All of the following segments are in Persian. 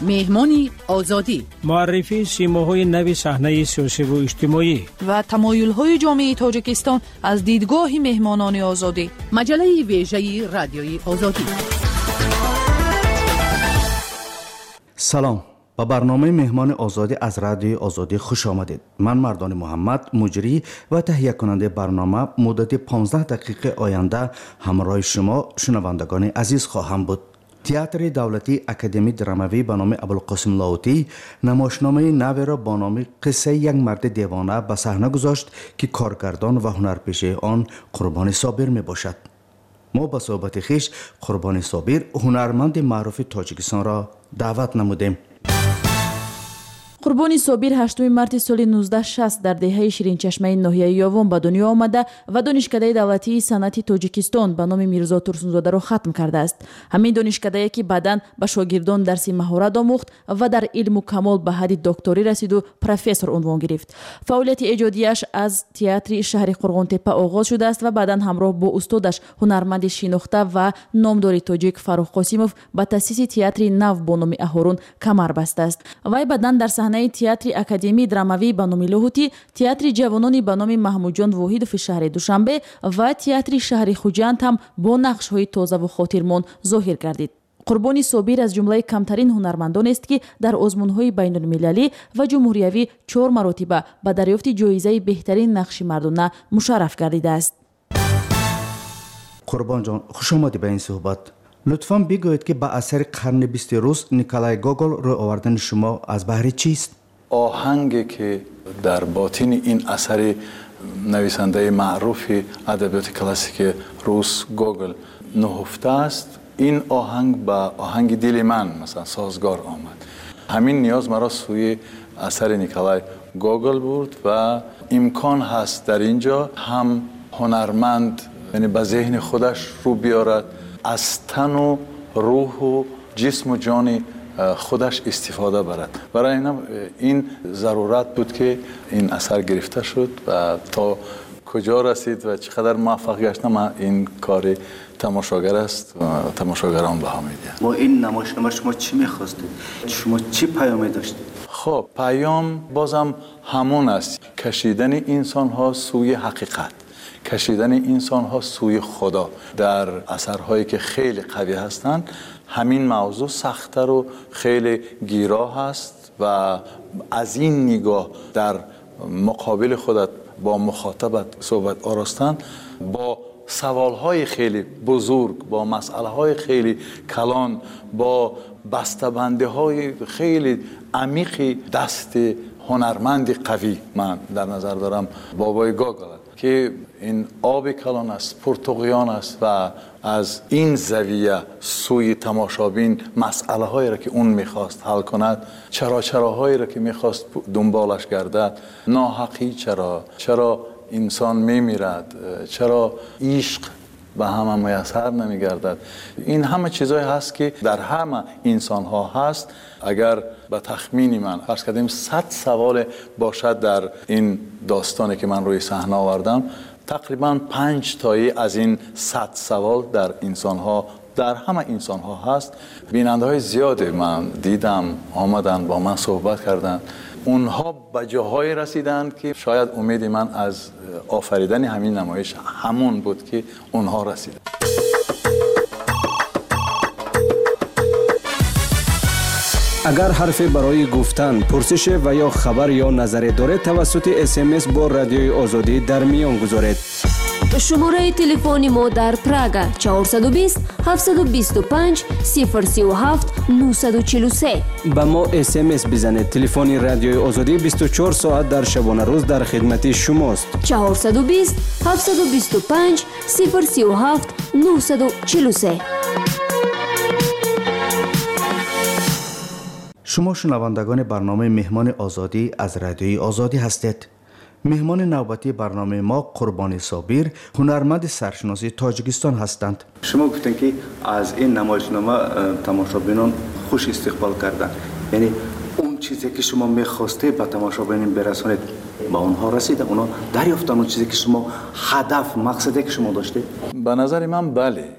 مهمان آزادی، معرفی سیماهای نوی صحنه سیاسی و اجتماعی و تمایل‌های جامعه تاجیکستان از دیدگاه مهمانان آزادی. مجله ویژه رادیوی آزادی. سلام، با برنامه مهمان آزادی از رادیوی آزادی خوش آمدید. من مردان محمد، مجری و تهیه کننده برنامه، مدت 15 دقیقه آینده همراه شما شنوندگان عزیز خواهم بود. تئاتر دولتی اکادمی دراموی به نام ابوالقاسم لاهوتی نمایشنامه نو را با نام قصه یک مرد دیوانه به صحنه گذاشت که کارگردان و هنرپیشه آن قربانی صابر می باشد. ما به صحبت خویش قربانی صابر، هنرمند معروف تاجیکستان را دعوت نمودیم. قربانی صابر 8 марти соли 1960 дар деҳаи ширинчашмаи ноҳияи Ёвон ба дунё омада ва донишкадаи давлатии санъати Тоҷикистон ба номи Мирзо Турсунзодаро хатм кардааст. ҳамин донишкадае ки баъдан ба шогирдон дарси маҳорат омӯхт ва дар илму камол ба ҳадди докторӣ расиду профессор унвон гирифт. Фаъолияти эҷодияш аз театри шаҳри Қурғонтепа оғоз шудааст ва баъдан ҳамроҳ бо устодаш ҳунарманди шинохта ва номдори тоҷик Фаррух Қосимов ба таъсиси театри нав бо номи Аҳорун камар бастааст. Вай баъдан дар театри академии драмавӣ ба номи Лоҳутӣ, театри ҷавонони ба номи Маҳмудҷон Воҳидови шаҳри Душанбе ва театри шаҳри Хуҷанд ҳам бо нақшҳои тозаву хотирмон зоҳир гардид. Қурбони Собир аз ҷумлаи камтарин ҳунармандонест ки дар озмунҳои байнулмилалӣ ва ҷумҳуриявӣ 4 маротиба ба дарёфти ҷоизаи беҳтарин нақши мардона мушарраф гардидааст. قربان خوش آمدید به این صحبت. لطفاً بگویید که با اثر قرن 20 روس نیکولای گوگل رو آوردن شما از بهر چیست؟ آهنگی که در باطن این اثر نویسنده معروف ادبیات کلاسیک روس گوگل نهفته است، این آهنگ با آهنگ دل من مثلا سازگار آمد. همین نیاز مرا سوی اثر نیکولای گوگل بود و امکان هست در اینجا هم هنرمند یعنی به ذهن خودش رو بیارد، از تن و روح و جسم و جان خودش استفاده برد. برای این ضرورت بود که این اثر گرفته شد و تا کجا رسید و چقدر موفق گشت این کار تماشاگر است و تماشاگران بها میدهند. با این نمایشنامه شما چی میخواستید؟ شما چی پیامی داشتید؟ خب پیام بازم همون است، کشیدن انسان ها سوی حقیقت، کشیدن انسان ها سوی خدا. در اثرهایی که خیلی قوی هستند همین موضوع سخت‌تر و خیلی گیرا هست و از این نگاه در مقابل خودت با مخاطبت صحبت آراستن با سوالهای خیلی بزرگ، با مسئله‌های خیلی کلان، با بسته‌بندی‌های خیلی عمیق دست هنرمند قوی من در نظر دارم بابای گوگل که این آب کلان است، پرتقیان است و از این زاویه سوی تماشابین مسئله هایی را که اون میخواست حل کند، چراهایی را که میخواست دنبالش گردد، ناحقی چرا انسان میمیرد، چرا عشق به همه میسر نمیگردد. این همه چیزایی هست که در همه انسان ها هست. اگر به تخمینی من فرض کردیم 100 سوال باشد در این داستانی که من روی صحنه آوردم، تقریبا 5 تایی از این 100 سوال در انسان ها، در همه انسان ها هست. بیننده های زیاده من دیدم آمدن با من صحبت کردن، اونها به جاهای رسیدن که شاید امید من از آفریدن همین نمایش همون بود که اونها رسیدن. اگر حرفی برای گفتن، پرسش و یا خبر یا نظری دارید توسط SMS با رادیوی آزادی در میان گذارید. شماره تلفن ما در پراگ 420 725 037 943. با ما SMS بزنید. تلفن رادیوی آزادی 24 ساعت در شبانه روز در خدمت شماست. 420 725 037 943. شما شنوندگان برنامه مهمان آزادی از رادیوی آزادی هستید. مهمان نوبتی برنامه ما قربانی صابر، هنرمند سرشناسی تاجیکستان هستند. شما گفتن که از این نمایشنامه تماشابینان خوش استقبال کردند. یعنی اون چیزی که شما می‌خواستید به تماشابینان برسونید با اونها رسیده؟ اونا دریافتن اون چیزی که شما هدف، مقصدی که شما داشتید؟ به نظر من بله.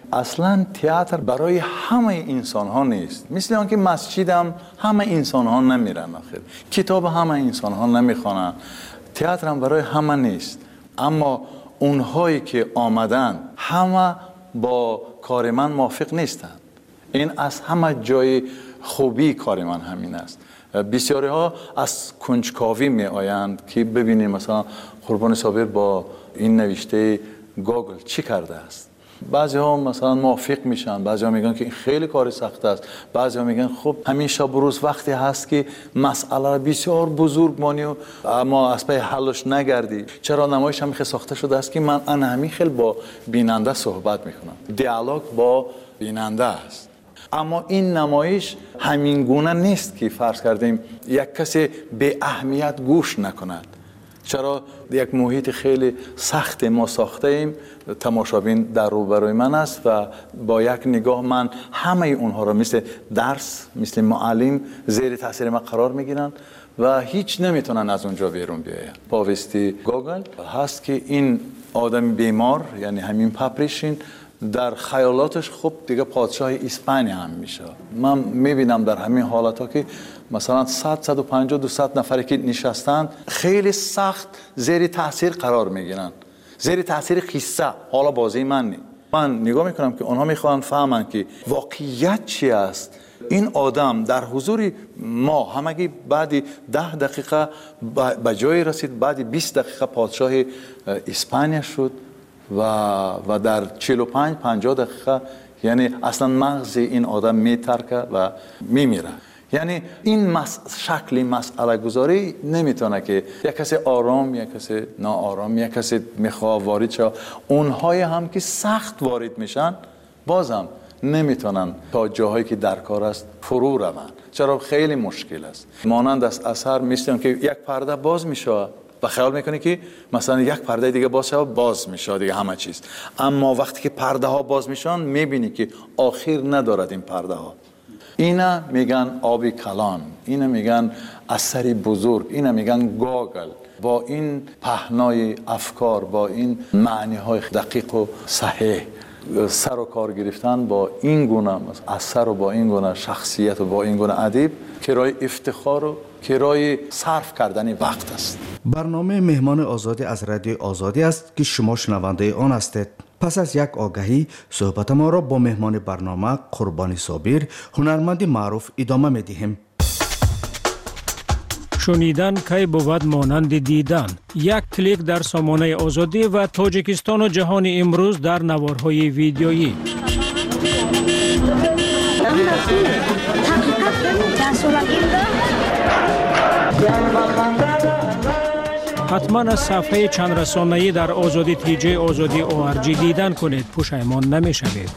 اصلا تئاتر برای همه انسان ها نیست. مثل آنکه مسجد هم همه انسان ها نمیرن، آخر کتاب همه انسان ها نمیخوانن. تئاتر هم برای همه نیست. اما اونهایی که آمدن همه با کار من موافق نیستن. این از همه جای خوبی کار من همین است. بسیاری ها از کنجکاوی می آیند که ببینیم مثلا قربان صابر با این نوشته گوگل چی کرده است. بعضی ها مثلا موافق میشن، بعضی ها میگن که این خیلی کار سخت است، بعضی ها میگن خب همین شب و روز وقتی هست که مسئله را بسیار بزرگ مانی و اما از پی حلش نگردی. چرا نمایش هم ساخته شده است که من همین خیلی با بیننده صحبت میکنم، دیالوگ با بیننده است. اما این نمایش همین گونه نیست که فرض کردیم یک کسی به اهمیت گوش نکند. چرا یک محیط خیلی سخت ما ساخته ایم، تماشابین در روبروی من است و با یک نگاه من همه اونها را مثل درس، مثل معلم زیر تاثیر ما قرار میگیرن و هیچ نمیتونن از اونجا بیرون بیاین. پاوستی گوگل هست که این آدم بیمار، یعنی همین پاپریشین، در خیالاتش خب دیگه پادشاه اسپانیا هم میشه. من میبینم در همین حالت ها که مثلا 100-150-200 نفری که نشستند خیلی سخت زیر تاثیر قرار میگیرن، زیر تاثیر قصه. حالا بازی من نی، من نگاه میکنم که اونها میخوان فهمن که واقعیت چی است. این آدم در حضور ما همگی بعد 10 دقیقه به جای رسید، بعد 20 دقیقه پادشاه اسپانیا شد و در 45-50 دقیقه یعنی اصلا مغز این آدم میترکه و میمیره. یعنی این شکلی مسئله گذاری نمیتونه که یک کسی آرام، یک کسی ناآرام، یک کسی میخواه وارد شه. اونهای هم که سخت وارد میشن بازم نمیتونن تا جاهایی که در کار است فرو روند. چرا خیلی مشکل است. مانند از اثر میستیم که یک پرده باز میشه و خیال میکنی که مثلا یک پرده دیگه باز میشه دیگه همه چیز. اما وقتی که پرده ها باز میشن میبینی که آخر ندارد این پرده ها. اینا میگن آبی کلان، اینا میگن اثری بزرگ، اینا میگن گوگل. با این پهنای افکار، با این معنی های دقیق و صحیح سر و کار گرفتن با این گونه اثر و با این گونه شخصیت و با این گونه ادیب کرای افتخار و کرای صرف کردن وقت است. برنامه مهمان آزادی از رادیو آزادی است که شما شنونده آن هستید. پس از یک آگهی صحبت ما را با مهمان برنامه قربانی صابر، هنرمند معروف ادامه می‌دهیم. شنیدن کی بود مانند دیدن. یک کلیک در سامانه آزادی و تاجیکستان و جهان امروز در نوارهای ویدیویی. حتما از صفحه چند رسانه‌ای در آزادی تیجی آزادی ORG دیدن کنید، پشیمان نمی‌شوید.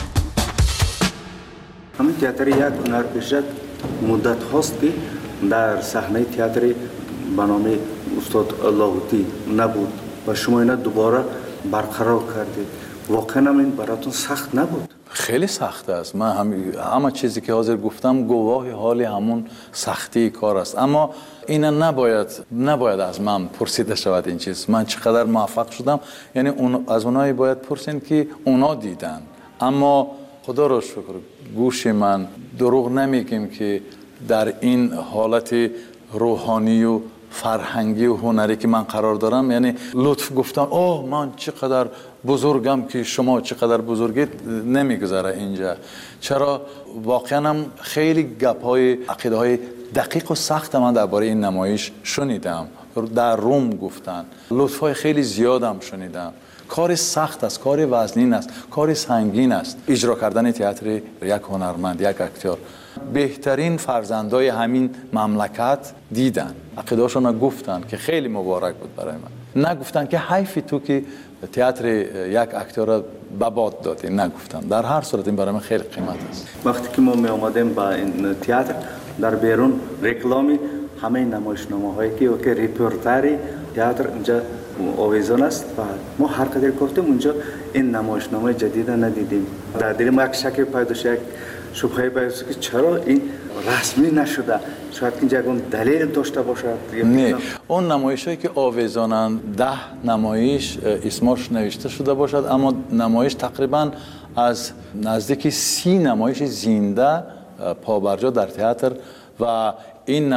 همین تئاتر یک هنرپیشه مدت هاست که در صحنه تئاتر به نام استاد لاهوتی نبود و شما اینا دوباره برقرار کردید. واقعا این براتون سخت نبود؟ خیلی سخت است. من همه چیزی که حاضر گفتم گواه حال همون سختی کار است. اما اینا نباید از من پرسیده شود این چیز. من چقدر موفق شدم، یعنی از اونایی باید پرسین که اونا دیدن. اما خدا را شکر گوش من دروغ نمیگیم که در این حالت روحانی و فرهنگی و هنری که من قرار دارم، یعنی لطف گفتن من چقدر بزرگم که شما چقدر بزرگید نمیگذاره اینجا. چرا واقعا هم خیلی گپ‌های عقیده‌های دقیق و سخت من درباره این نمایش شنیدم. در روم گفتن، لطف‌های خیلی زیادم شنیدم. کار سخت است، کار وزنین است، کار سنگین است اجرا کردن تئاتر یک هنرمند، یک اکتور. بهترین فرزندای همین مملکت دیدن، عقیده‌هاشون گفتن که خیلی مبارک بود برای من. نگفتن که حیفی تو که تئاتر یک اکتور به باد دادی، نگفتن. در هر صورت این برای من خیلی قیمت است. وقتی که ما می آمدیم با این تئاتر در بیرون رکلامی همه نمایشنامه‌هایی که ریپورتری تئاتر اینجا آویزان است و ما هر قدر گفتیم اونجا این نمایشنامه جدید ندیدیم. در دل ما یک شک پیدا شد، شبهه پیدا شد که چرا این رسمی نشده. شاید اینجا اون دلیل داشته باشد. نه، اون نمایشایی که آویزانند 10 نمایش اسمش نوشته شده باشد، اما نمایش تقریبا از نزدیک 30 نمایش زنده پابرجا در تئاتر و این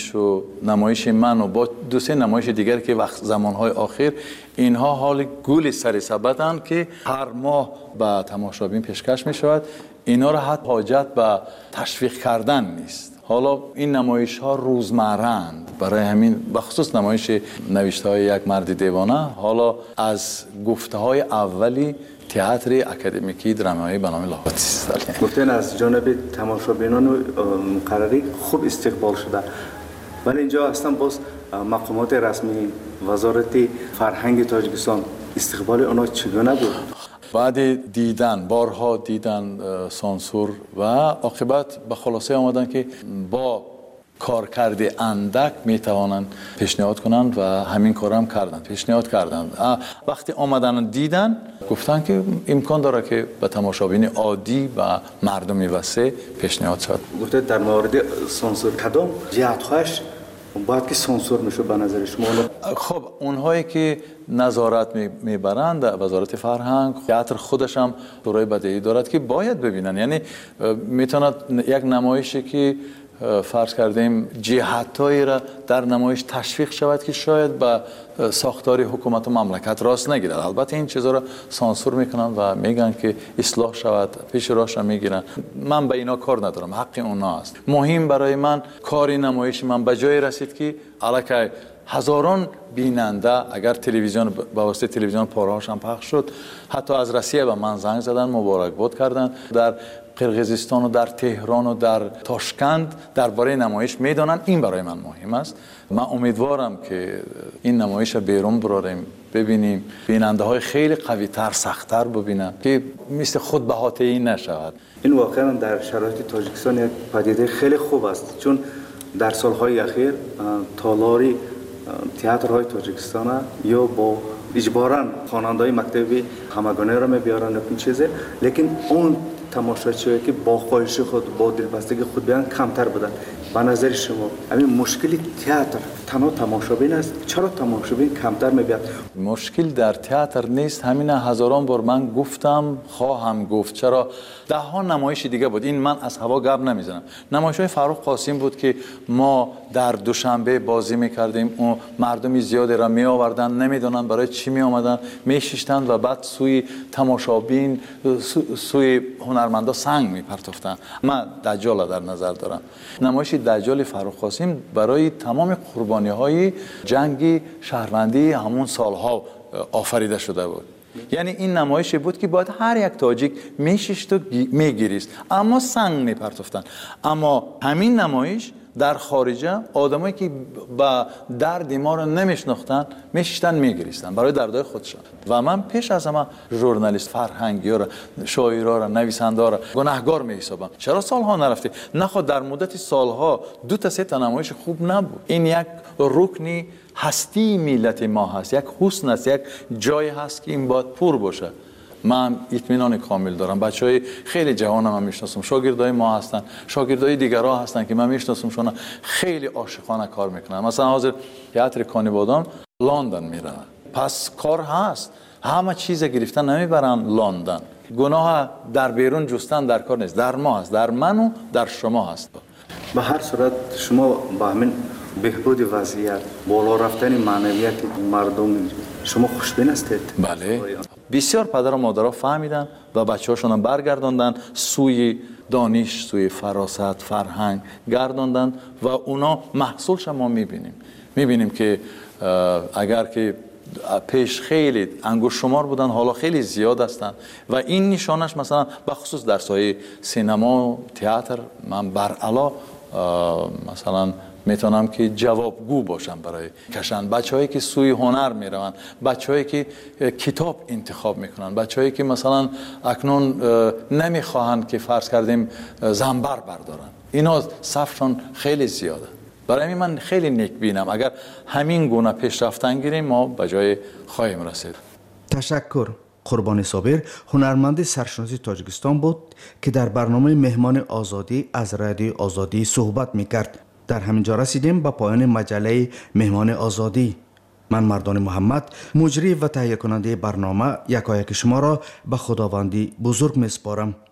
نمایش من و با 2-3 نمایش دیگر که وقت زمانهای آخر اینها حال گل سر سبدند که هر ماه به تماشابین پیشکش می شود. اینا را حتی حاجت به تشویق کردن نیست. حالا این نمایش ها روزمره‌اند، برای همین بخصوص نمایش نوشته های یک مرد دیوانه حالا از گفته های اولی تئاتر اکادمیکی درامایی به نام لاهوتی است. گفتن از جانب تماشابینان مقرری خوب استقبال شده، ولی اینجا اصلا باز مقامات رسمی وزارت فرهنگ تاجیکستان استقبال اونا چگونه بود؟ بعد دیدن بارها دیدن سانسور و عاقبت به خلاصه آمدن که با کارکرد اندک میتوانند پیشنهاد کنند و همین کار هم کردند. پیشنهاد کردند. وقتی آمدن دیدن گفتن که امکان داره که به تماشابین عادی و مردمی وسیع پیشنهاد شد. گفته در مورد سانسور کدام جهت‌هاش باید که سانسور میشه به نظر شما؟ خب اونهایی که نظارت میبرند وزارت فرهنگ، تئاتر خودش هم شورای بدهی دارد که باید ببینن. یعنی میتواند یک نمایشی که فرض کردیم جهتایی را در نمایش تشویق شود که شاید به ساختار حکومت و مملکت راست نگیرد. البته این چیزا را سانسور میکنن و میگن که اصلاح شود، پیش راهش میگیرن. من به اینا کار ندارم، حق اونا است. مهم برای من کاری نمایش من به جای رسید که الکی هزاران بیننده، اگر تلویزیون با واسطه تلویزیون پارهاش هم پخش شد، حتی از روسیه به من زنگ زدن، مبارکباد کردن. در قرقیزستان و در تهران و در تاشکند درباره نمایش میدانن. این برای من مهم است. من امیدوارم که این نمایش بیرون براریم، ببینیم، بیننده های خیلی قوی تر، سخت‌تر ببینن که مثل خود بهاته‌ای نشود. این واقعا در شرایط تاجیکستان یک پدیده خیلی خوب است، چون در سالهای اخیر تالاری تئاترهای تاجیکستان یا با اجباراً خواننده‌های مکتبی همگانی را می‌بیارن این چیزه، لیکن اون تماشاچی‌هایی که با خواهش خود، با دلبستگی خود بیان کمتر بودن. به نظر شما همین مشکلی تئاتر تنها تماشابین است؟ چرا تماشابین کمتر می‌بیاد؟ مشکل در تئاتر نیست. همین هزاران بار من گفتم، خواهم گفت. چرا 10 نمایش دیگه بود. این من از هوا گپ نمیزنم. نمایش‌های فرخ قاسم بود که ما در دوشنبه بازی می‌کردیم. اون مردمی زیادی را می‌آوردن، نمی‌دونن برای چی می‌آمدن، می‌شیشتن و بعد سوی تماشابین، سوی هنرمندا سنگ می‌پرتافتن. من دجال در نظر دارم. نمایش دجال فرخ قاسم برای تمام قربانی‌های جنگ شهروندی همون سالها آفریده شده بود. یعنی این نمایشی بود که باید هر یک تاجیک میشیشت و میگیریست، اما سنگ میپرتافتن. اما همین نمایش در خارجه آدمایی که با درد ما رو نمیشناختن میشیشتن میگریستن برای دردهای خودشان. و من پیش از همه ژورنالیست، فرهنگی‌ها را، شاعرها را، نویسنده‌ها را گناهگار میحسابم. چرا سالها نرفته؟ نخواد در مدت سالها 2-3 تا نمایش خوب نبود. این یک رکنی هستی ملت ما هست، یک حسن است، یک جای هست که این باید پر باشه. من اطمینان کامل دارم. بچهای خیلی جوانم من میشناسم، شاگردای ما هستن، شاگردای دیگرها هستن که من میشناسمشون، خیلی عاشقانه کار میکنن. مثلا حاضر تئاتر کانیبادان لندن میرن، پس کار هست. همه چیز گرفتن نمیبرن لندن. گناه در بیرون جستن در کار نیست، در ما هست، در من و در شما هست. به هر صورت شما با همین بهبود وضعیت، بالا رفتن معنویت مردم شما خوشبین هستید؟ بله. بسیار پدر و مادرها فهمیدن و بچه‌هاشون هم برگرداندن سوی دانش، سوی فراست، فرهنگ گرداندن و اونا محصولش ما میبینیم که اگر که پیش خیلی انگشت شمار بودن، حالا خیلی زیاد هستن و این نشانش مثلا بخصوص در سایه سینما و تئاتر من برعلا مثلا میتونم که جوابگو باشم برای کشان. بچه‌هایی که سوی هنر میروند، بچه‌هایی که کتاب انتخاب میکنن، بچه‌هایی که مثلا اکنون نمیخواهند که فرض کردیم زنبر بردارن، اینا صفشان خیلی زیاده. برای من خیلی نیک بینم. اگر همین گونه پیشرفتن گیریم ما به جای خواهیم رسید. تشکر. قربانی صابر هنرمند سرشناسی تاجیکستان بود که در برنامه مهمان آزادی از رادیو آزادی صحبت میکرد. در همینجا رسیدیم به پایان مجله مهمان آزادی. من مردان محمد مجری و تهیه کننده برنامه یکایک شما را به خداوندی بزرگ میسپارم.